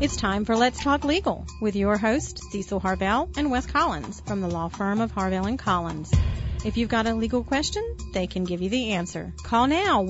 It's time for Let's Talk Legal with your hosts, Cecil Harvell and Wes Collins from the law firm of Harvell & Collins. If you've got a legal question, they can give you the answer. Call now,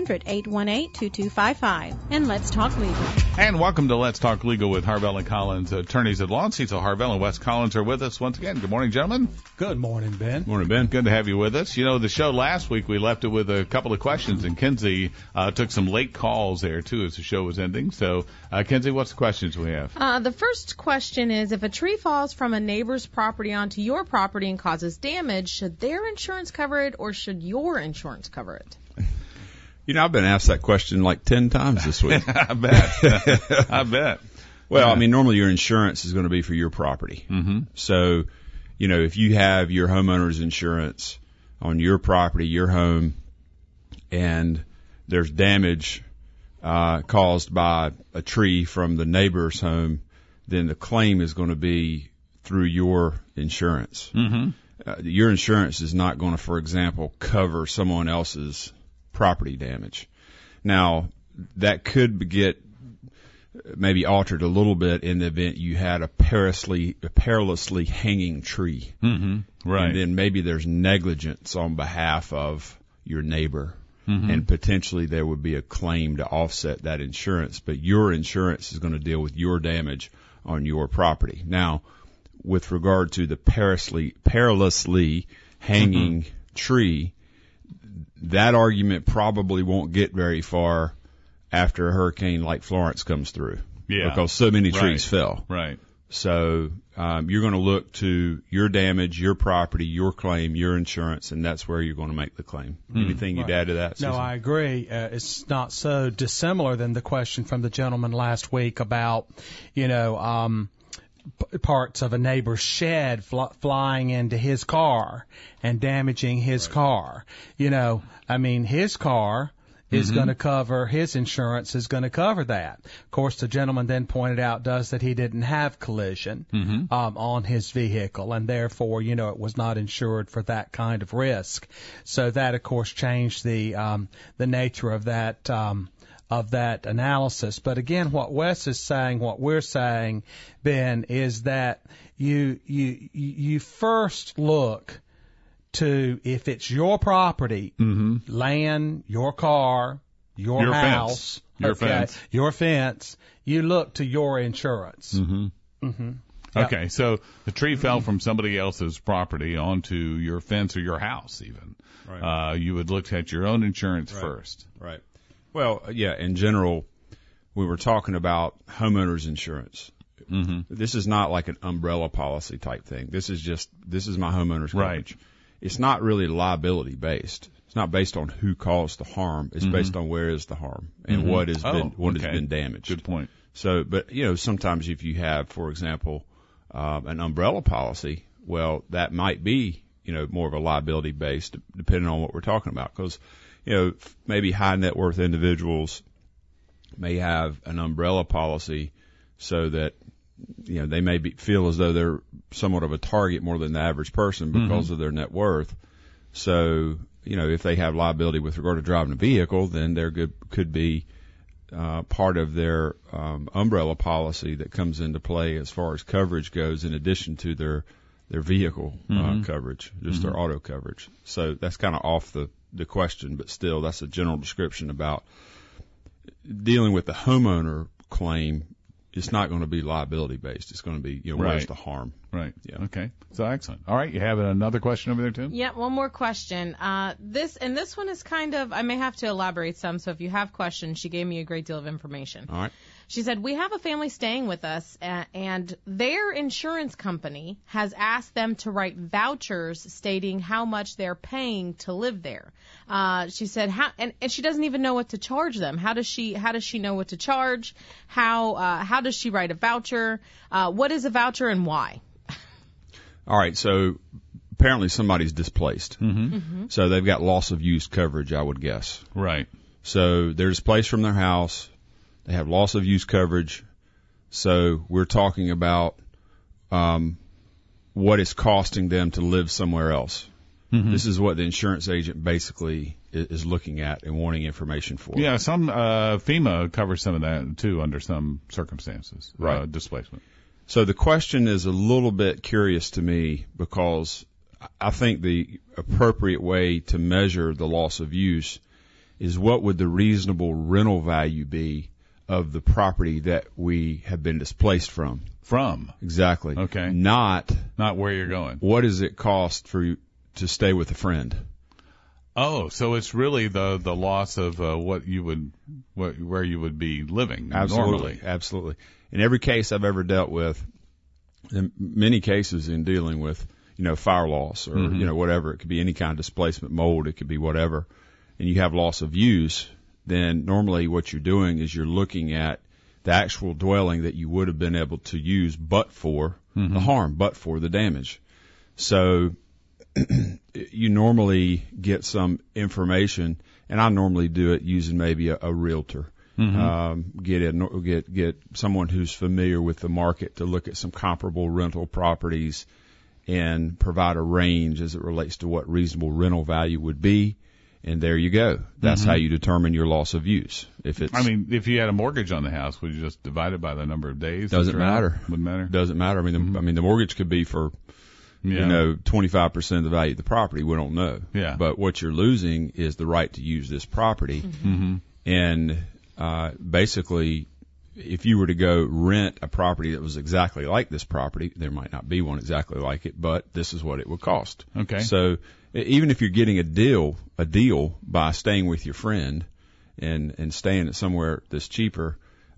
1-800-818-2255, and let's talk legal. And welcome to Let's Talk Legal with Harvell & Collins. Attorneys at law, Cecil Harvell and Wes Collins are with us once again. Good morning, gentlemen. Good morning, Ben. Morning, Ben. Good to have you with us. You know, the show last week, we left it with a couple of questions, and Kenzie took some late calls there, too, as the show was ending. So, Kenzie, what's the questions we have? The first question is, if a tree falls from a neighbor's property onto your property and causes damage, should their insurance cover it or should your insurance cover it? You know, I've been asked that question like 10 times this week. I bet. I bet. Well, I mean, normally your insurance is going to be for your property. Mm-hmm. So, you know, if you have your homeowner's insurance on your property, your home, and there's damage caused by a tree from the neighbor's home, then the claim is going to be through your insurance. Mm-hmm. Your insurance is not going to, for example, cover someone else's property damage. Now, that could get maybe altered a little bit in the event you had a perilously hanging tree. Mm-hmm. Right. And then maybe there's negligence on behalf of your neighbor. Mm-hmm. And potentially there would be a claim to offset that insurance. But your insurance is going to deal with your damage on your property. Now, with regard to the perilously hanging tree, that argument probably won't get very far after a hurricane like Florence comes through. Yeah. Because so many trees fell. Right. So you're going to look to your damage, your property, your claim, your insurance, and that's where you're going to make the claim. Anything you'd add to that, No, Susan? I agree. It's not so dissimilar than the question from the gentleman last week about, you know, parts of a neighbor's shed flying into his car and damaging his car. You know, I mean, his car is going to cover, his insurance is going to cover that. Of course, the gentleman then pointed out that he didn't have collision on his vehicle, and therefore, you know, it was not insured for that kind of risk. So that, of course, changed the nature of that analysis. But again, what Wes is saying, what we're saying, Ben, is that you first look to, if it's your property, land, your car, your house, your fence, you look to your insurance. Okay, so the tree fell from somebody else's property onto your fence or your house even. Right. You would look at your own insurance first. Right. Well, yeah, in general, we were talking about homeowners insurance. This is not like an umbrella policy type thing. This is my homeowner's coverage. Right. It's not really liability based. It's not based on who caused the harm. It's based on where is the harm and what has been damaged. Good point. So, but you know, sometimes if you have, for example, an umbrella policy, well, that might be, you know, more of a liability based, depending on what we're talking about, because, you know, maybe high net worth individuals may have an umbrella policy so that, you know, they may feel as though they're somewhat of a target more than the average person because of their net worth. So, you know, if they have liability with regard to driving a vehicle, then there could be part of their umbrella policy that comes into play as far as coverage goes, in addition to their vehicle coverage, just their auto coverage. So that's kind of off the question, but still, that's a general description about dealing with the homeowner claim. It's not going to be liability based. It's going to be, you know, where's the harm? Right. Yeah. Okay. So excellent. All right. You have another question over there, too? Yeah, one more question. This one is kind of, I may have to elaborate some, so if you have questions, she gave me a great deal of information. All right. She said, we have a family staying with us, and their insurance company has asked them to write vouchers stating how much they're paying to live there. She said, and she doesn't even know what to charge them. How does she know what to charge? How does she write a voucher? What is a voucher and why? All right. So apparently somebody's displaced. So they've got loss of use coverage, I would guess. Right. So they're displaced from their house. They have loss of use coverage. So we're talking about what it's costing them to live somewhere else. This is what the insurance agent basically is looking at and wanting information for. Yeah, some FEMA covers some of that too under some circumstances. Right. Displacement. So the question is a little bit curious to me because I think the appropriate way to measure the loss of use is what would the reasonable rental value be of the property that we have been displaced from. From. Exactly. Okay. Not where you're going. what does it cost for you to stay with a friend. Oh, so it's really the loss of where you would be living normally. Absolutely. In every case I've ever dealt with, in many cases in dealing with, fire loss or, whatever, it could be any kind of displacement, mold, it could be whatever, and you have loss of use, then normally what you're doing is you're looking at the actual dwelling that you would have been able to use but for the harm, but for the damage. So you normally get some information, and I normally do it using maybe a realtor. Get someone who's familiar with the market to look at some comparable rental properties and provide a range as it relates to what reasonable rental value would be. And there you go. That's how you determine your loss of use. If you had a mortgage on the house, would you just divide it by the number of days? Doesn't matter. Wouldn't matter. Doesn't matter. I mean, the mortgage could be for 25% of the value of the property. We don't know. Yeah. But what you're losing is the right to use this property. And basically, if you were to go rent a property that was exactly like this property, there might not be one exactly like it, but this is what it would cost. Okay. So even if you're getting a deal by staying with your friend and staying at somewhere that's cheaper,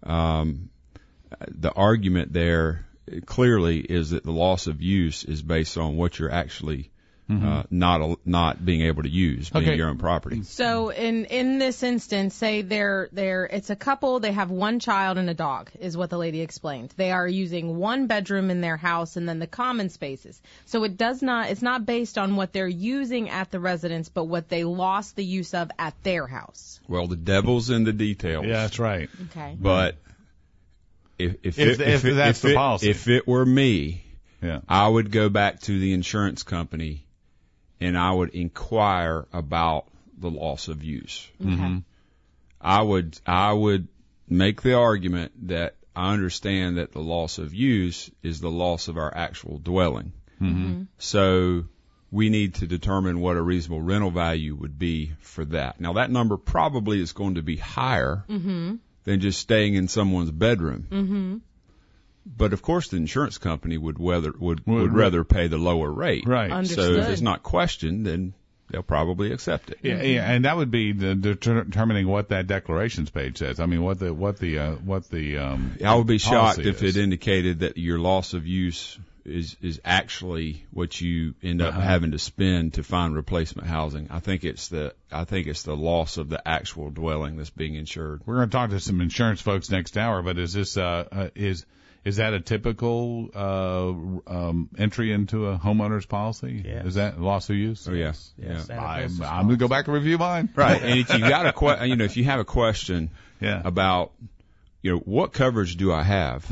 the argument there clearly is that the loss of use is based on what you're actually not being able to use, being your own property. So in this instance, say it's a couple, they have one child and a dog, is what the lady explained. They are using one bedroom in their house and then the common spaces. So it's not based on what they're using at the residence, but what they lost the use of at their house. Well, the devil's in the details. Yeah, that's right. Okay. But if that's the policy, if it were me, yeah, I would go back to the insurance company and I would inquire about the loss of use. Okay. I would make the argument that I understand that the loss of use is the loss of our actual dwelling. So we need to determine what a reasonable rental value would be for that. Now that number probably is going to be higher than just staying in someone's bedroom. But of course, the insurance company would rather pay the lower rate. Right. Understood. So if it's not questioned, then they'll probably accept it. Yeah, and that would be determining what that declarations page says. I mean, what the I would be shocked policy if is. it indicated that your loss of use is actually what you end up having to spend to find replacement housing. I think it's the loss of the actual dwelling that's being insured. We're going to talk to some insurance folks next hour, but is this is that a typical entry into a homeowner's policy? Yes. Is that loss of use? Oh yeah, Yes, yeah. that I'm going to go back and review mine. Right. And if you got if you have a question about, what coverage do I have?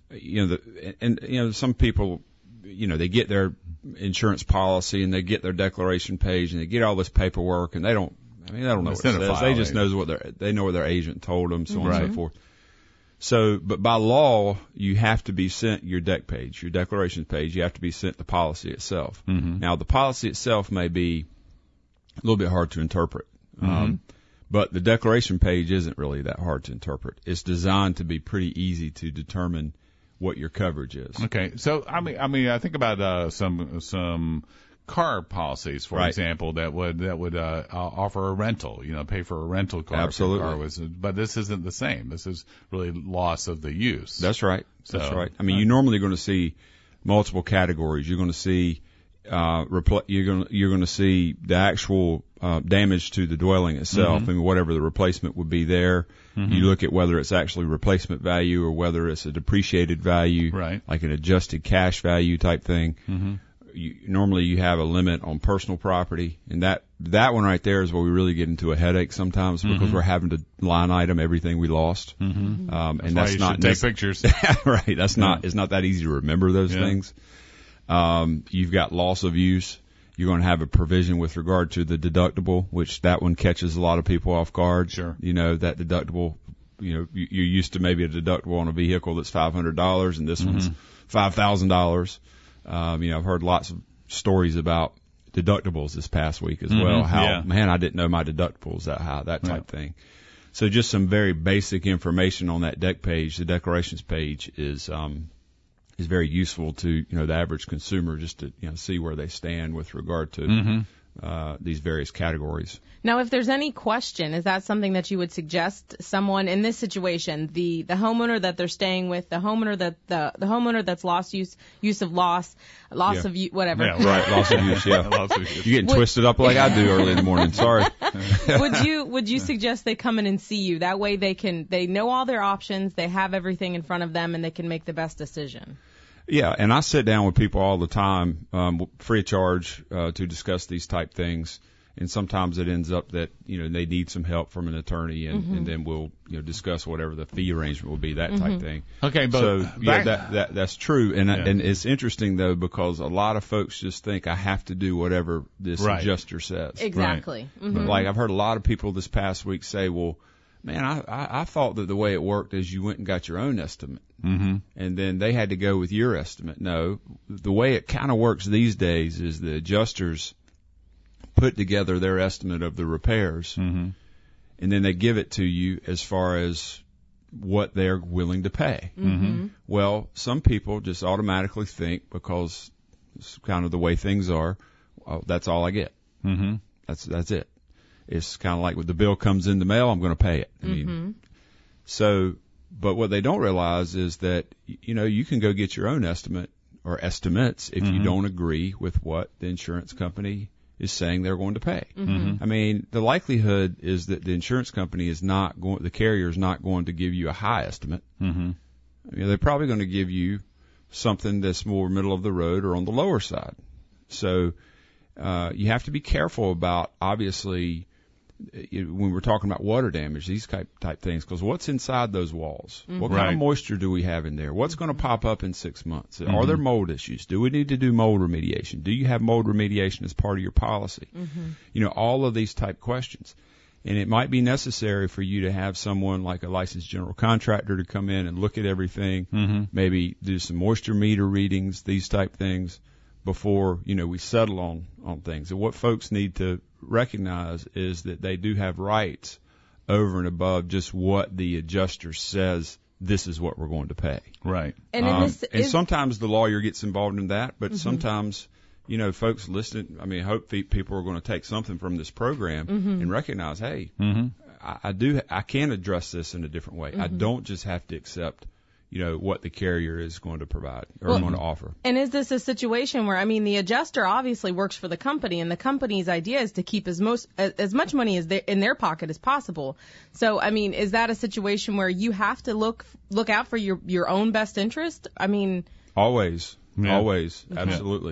Some people, they get their insurance policy and they get their declaration page and they get all this paperwork and they don't know what it says. They just know they know what their agent told them, so on and so forth. So, but by law, you have to be sent your deck page, your declaration page. You have to be sent the policy itself. Now, the policy itself may be a little bit hard to interpret, but the declaration page isn't really that hard to interpret. It's designed to be pretty easy to determine what your coverage is. Okay, so I mean, I think about some car policies, for example, that would offer a rental, pay for a rental car. Absolutely. But this isn't the same. This is really loss of the use. That's right. That's right. I mean, you're normally going to see multiple categories. You're going to see you're going to see the actual damage to the dwelling itself, and whatever the replacement would be there. You look at whether it's actually replacement value or whether it's a depreciated value, right, like an adjusted cash value type thing. Normally you have a limit on personal property, and that one right there is where we really get into a headache sometimes because we're having to line item everything we lost. And that's not take pictures. Right. It's not that easy to remember those things. You've got loss of use, You're going to have a provision with regard to the deductible, which that one catches a lot of people off guard. Sure. You know, that deductible, you know, you're used to maybe a deductible on a vehicle that's $500 and this one's $5,000. You know, I've heard lots of stories about deductibles this past week as well. How, man, I didn't know my deductible was that high, that type thing. So just some very basic information on that deck page, the declarations page is very useful to, you know, the average consumer just to, you know, see where they stand with regard to these various categories. Now, if there's any question, is that something that you would suggest someone in this situation, the homeowner that they're staying with, the homeowner that the homeowner that's lost use of loss of use, whatever. Yeah, right, loss of use, yeah. You're getting twisted up like I do early in the morning. Sorry. Would you suggest they come in and see you? That way they know all their options, they have everything in front of them, and they can make the best decision. Yeah, and I sit down with people all the time, free of charge, to discuss these type things. And sometimes it ends up that, you know, they need some help from an attorney, and then we'll, you know, discuss whatever the fee arrangement will be, that type thing. Okay, but so yeah, that's true. And it's interesting though, because a lot of folks just think I have to do whatever this adjuster says. Exactly. Right. Like I've heard a lot of people this past week say, well, man, I thought that the way it worked is you went and got your own estimate. And then they had to go with your estimate. No, the way it kind of works these days is the adjusters put together their estimate of the repairs, and then they give it to you as far as what they're willing to pay. Well, some people just automatically think, because it's kind of the way things are, well, that's all I get. That's it. It's kind of like when the bill comes in the mail, I'm going to pay it. I mean, so, but what they don't realize is that, you know, you can go get your own estimate or estimates if you don't agree with what the insurance company is saying they're going to pay. I mean, the likelihood is that the insurance company is not going, the carrier is not going to give you a high estimate. I mean, they're probably going to give you something that's more middle of the road or on the lower side. So, you have to be careful about, obviously, when we're talking about water damage, these type things, because what's inside those walls? What kind of moisture do we have in there? What's going to pop up in 6 months? Are there mold issues? Do we need to do mold remediation? Do you have mold remediation as part of your policy? You know, all of these type questions. And it might be necessary for you to have someone like a licensed general contractor to come in and look at everything, maybe do some moisture meter readings, these type things, before, you know, we settle on things. And what folks need to recognize is that they do have rights over and above just what the adjuster says, this is what we're going to pay. Right. And, and sometimes the lawyer gets involved in that, but sometimes, you know, folks listen, I mean, I hope people are going to take something from this program and recognize, hey, I can address this in a different way. I don't just have to accept, you know, what the carrier is going to provide or going to offer. And is this a situation where, I mean, the adjuster obviously works for the company, and the company's idea is to keep as much money as in their pocket as possible. So, I mean, is that a situation where you have to look out for your own best interest? I mean, always, absolutely.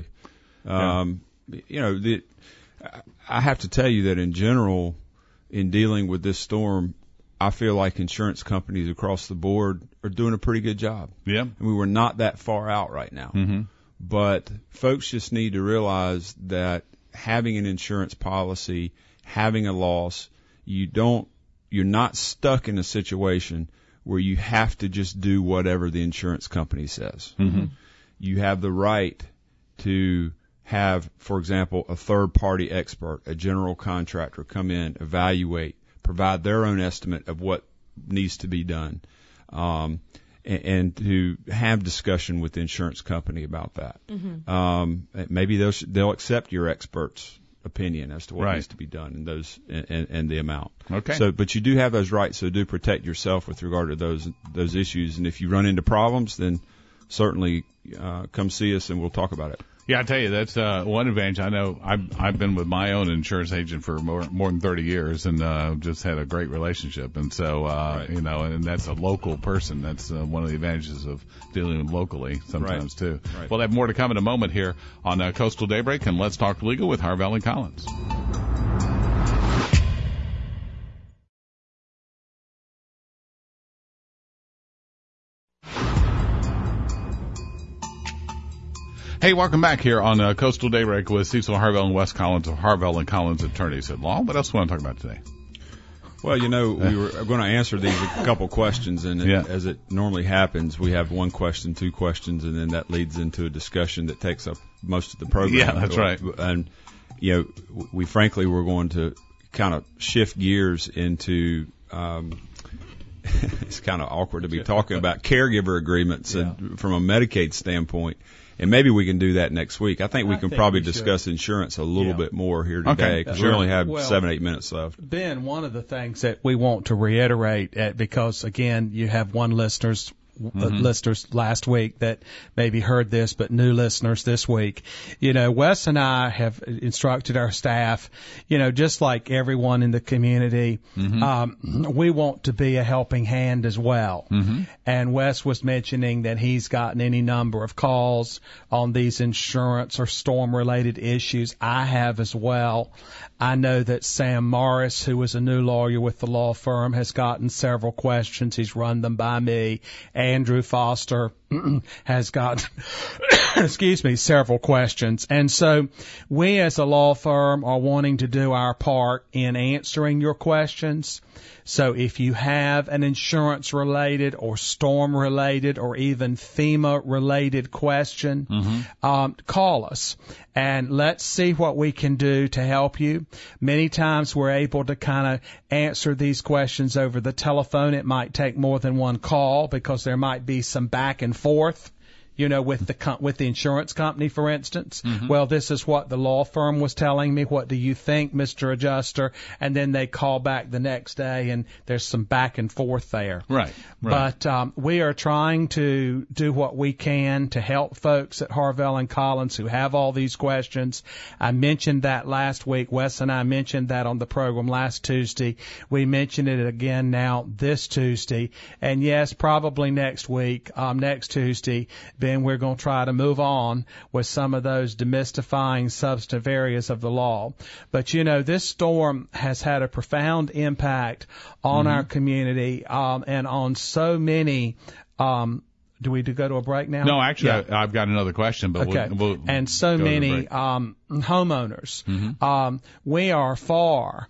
You know, I have to tell you that in general, in dealing with this storm, I feel like insurance companies across the board are doing a pretty good job. Yeah. And we're not that far out right now. But folks just need to realize that having an insurance policy, having a loss, you're not stuck in a situation where you have to just do whatever the insurance company says. You have the right to have, for example, a third-party expert, a general contractor come in, evaluate, provide their own estimate of what needs to be done, and to have discussion with the insurance company about that. Maybe they'll accept your expert's opinion as to what needs to be done and those and the amount. Okay. So, but you do have those rights, so do protect yourself with regard to those issues. And if you run into problems, then certainly come see us and we'll talk about it. Yeah, I tell you, that's one advantage. I know I've been with my own insurance agent for more than 30 years, and just had a great relationship. And so, you know, and that's a local person. That's one of the advantages of dealing locally sometimes too. Right. We'll have more to come in a moment here on Coastal Daybreak and Let's Talk Legal with Harvell and Collins. Hey, welcome back here on Coastal Daybreak with Cecil Harvell and Wes Collins of Harvell and Collins Attorneys at Law. What else do we want to talk about today? Well, we were going to answer these a couple questions, and as it normally happens, we have one question, two questions, and then that leads into a discussion that takes up most of the program. Yeah, that's right. And, we frankly were going to kind of shift gears into it's kind of awkward to be talking about caregiver agreements from a Medicaid standpoint. And maybe we can do that next week. I think we can probably discuss insurance a little bit more here today because we only have 7-8 minutes left. Ben, one of the things that we want to reiterate, because again, you have listeners last week that maybe heard this, but new listeners this week. Wes and I have instructed our staff, just like everyone in the community, we want to be a helping hand as well. And Wes was mentioning that he's gotten any number of calls on these insurance or storm-related issues. I have as well. I know that Sam Morris, who is a new lawyer with the law firm, has gotten several questions. He's run them by me. Andrew Foster has got, several questions. And so we as a law firm are wanting to do our part in answering your questions. So if you have an insurance-related or storm-related or even FEMA-related question, call us and let's see what we can do to help you. Many times we're able to kind of answer these questions over the telephone. It might take more than one call because there might be some back and forth. With the insurance company, for instance. Well, this is what the law firm was telling me. What do you think, Mr. Adjuster? And then they call back the next day, and there's some back and forth there. Right. But we are trying to do what we can to help folks at Harvell and Collins who have all these questions. I mentioned that last week. Wes and I mentioned that on the program last Tuesday. We mentioned it again now this Tuesday. And yes, probably next week, next Tuesday, then we're going to try to move on with some of those demystifying substantive areas of the law. But, this storm has had a profound impact on our community and on so many do we go to a break now? No, actually, I've got another question, but we'll and so many homeowners. We are far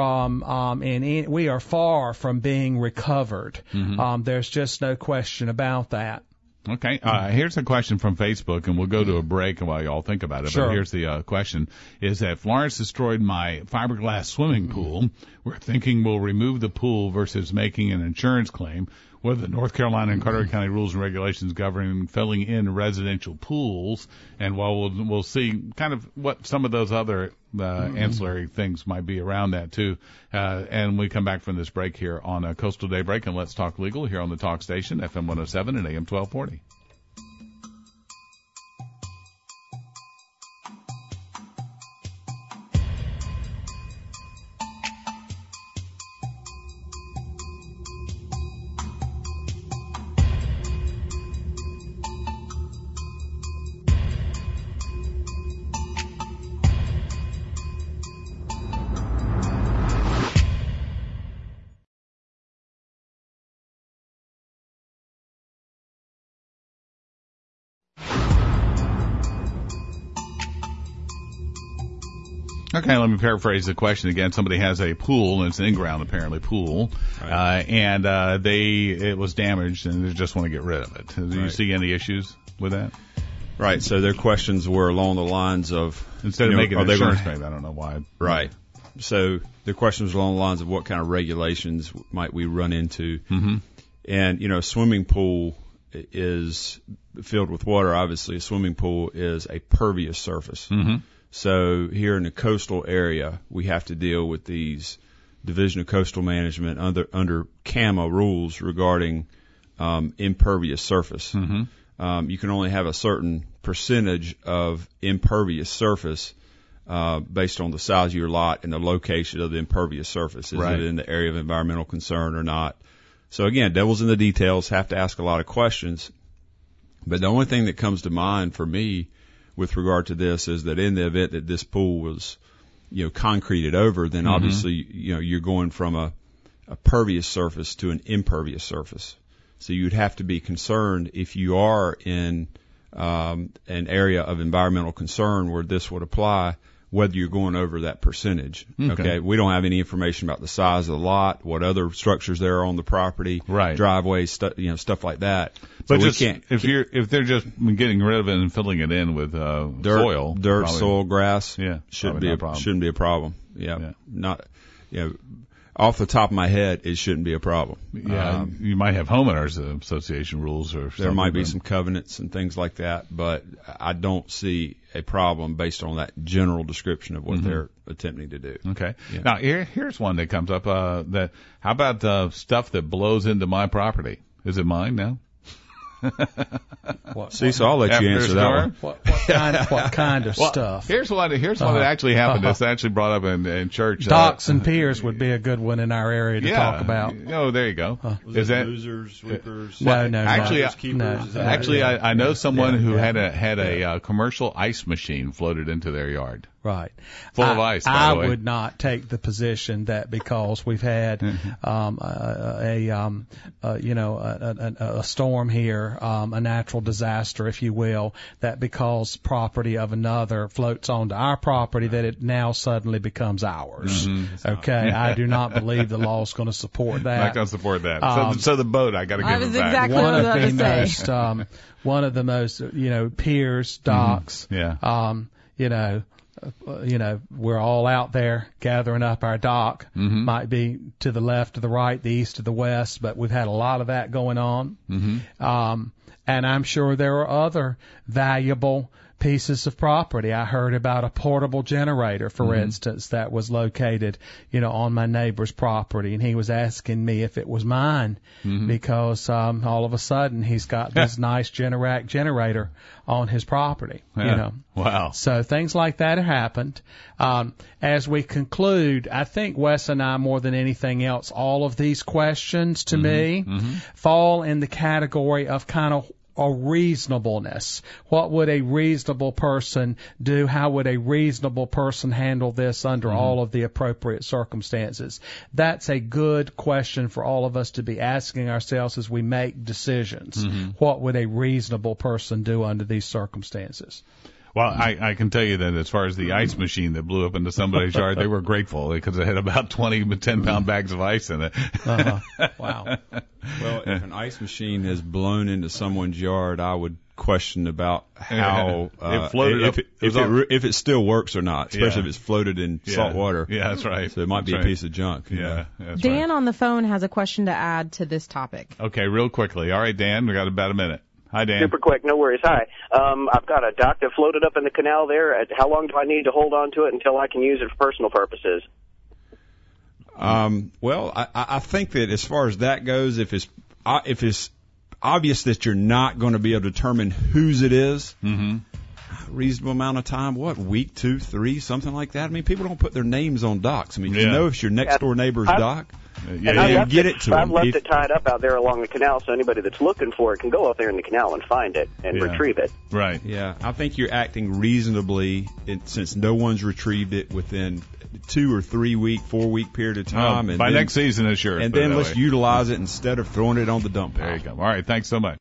from being recovered. There's just no question about that. Okay. Here's a question from Facebook, and we'll go to a break while y'all think about it. Sure. But here's the question, is that Florence destroyed my fiberglass swimming pool. We're thinking we'll remove the pool versus making an insurance claim. What are the North Carolina and Carteret County rules and regulations governing filling in residential pools? And while we'll see kind of what some of those other ancillary things might be around that too. And we come back from this break here on Coastal Daybreak and Let's Talk Legal here on the Talk Station, FM 107 and AM 1240. Okay, let me paraphrase the question again. Somebody has a pool, and it's an in-ground, apparently, pool, right. And it was damaged, and they just want to get rid of it. Do you see any issues with that? Right, so their questions were along the lines of... Instead of making an insurance claim, I don't know why. Right. So their questions were along the lines of what kind of regulations might we run into. And, a swimming pool is filled with water. Obviously, a swimming pool is a pervious surface. So here in the coastal area, we have to deal with these Division of Coastal Management under CAMA rules regarding impervious surface. You can only have a certain percentage of impervious surface based on the size of your lot and the location of the impervious surface. Is it in the area of environmental concern or not? So again, devil's in the details, have to ask a lot of questions. But the only thing that comes to mind for me with regard to this is that in the event that this pool was, concreted over, then obviously, you're going from a pervious surface to an impervious surface. So you'd have to be concerned if you are in an area of environmental concern where this would apply, whether you're going over that percentage. Okay. We don't have any information about the size of the lot, what other structures there are on the property, right, driveways, stuff like that. But so just, if they're just getting rid of it and filling it in with dirt, probably, soil, grass, shouldn't be a problem. Not, off the top of my head, it shouldn't be a problem. Yeah, you might have homeowners association rules or something. There might be some covenants and things like that, but I don't see a problem based on that general description of what they're attempting to do. Okay. Yeah. Now here's one that comes up. How about stuff that blows into my property? Is it mine now? So I'll let you answer that one. What kind of stuff? Here's what actually happened. It's actually brought up in church. Docks and piers would be a good one in our area to talk about. Oh, there you go. Is that losers, sweepers? No. Actually, I know someone who had a commercial ice machine floated into their yard. Right. Full of ice, by the way. I would not take the position that because we've had a storm here, a natural disaster, if you will, that because property of another floats onto our property, that it now suddenly becomes ours. Okay. I do not believe the law is going to support that. Not going to support that. So the boat, I got to give it back. Exactly what I was about to say. One of the most, piers, docks, we're all out there gathering up our dock. Might be to the left, to the right, the east, to the west, but we've had a lot of that going on. And I'm sure there are other valuable pieces of property. I heard about a portable generator, for instance, that was located, on my neighbor's property, and he was asking me if it was mine because all of a sudden he's got this nice Generac generator on his property. Wow. So things like that have happened. As we conclude, I think Wes and I, more than anything else, all of these questions to me fall in the category of kind of a reasonableness. What would a reasonable person do? How would a reasonable person handle this under all of the appropriate circumstances? That's a good question for all of us to be asking ourselves as we make decisions. What would a reasonable person do under these circumstances? Well, I can tell you that as far as the ice machine that blew up into somebody's yard, they were grateful because it had about 20 10-pound bags of ice in it. Wow. Well, if an ice machine has blown into someone's yard, I would question about how it floated if it still works or not, especially if it's floated in salt water. Yeah, that's right. So it might be a piece of junk. Yeah, that's Dan on the phone has a question to add to this topic. Okay, real quickly. All right, Dan, we got about a minute. Hi, Dan. Super quick, no worries. Hi. I've got a dock that floated up in the canal there. How long do I need to hold on to it until I can use it for personal purposes? Well, I think that as far as that goes, if it's obvious that you're not going to be able to determine whose it is, reasonable amount of time, week, 2, 3, something like that? I mean, people don't put their names on docks. I mean, you know if it's your next door neighbor's dock. I've left it tied up out there along the canal, so anybody that's looking for it can go up there in the canal and find it and retrieve it. Right. Yeah, I think you're acting reasonably since no one's retrieved it within 2 or 3 week, 4 week period of time. By next season, it's yours. And then let's utilize it instead of throwing it on the dump pile. There you go. All right, thanks so much.